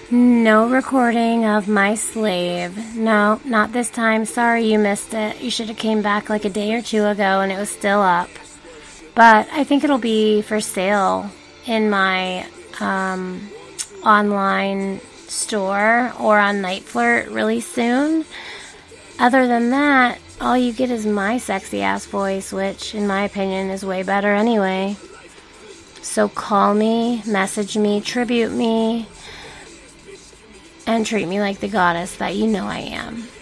No recording of My Slave. No, not this time. Sorry you missed it. You should have came back like a day or two ago and it was still up. But I think it'll be for sale in my online store or on Night Flirt really soon. Other than that, all you get is my sexy ass voice, which in my opinion is way better anyway. So call me, message me, tribute me, and treat me like the goddess that you know I am.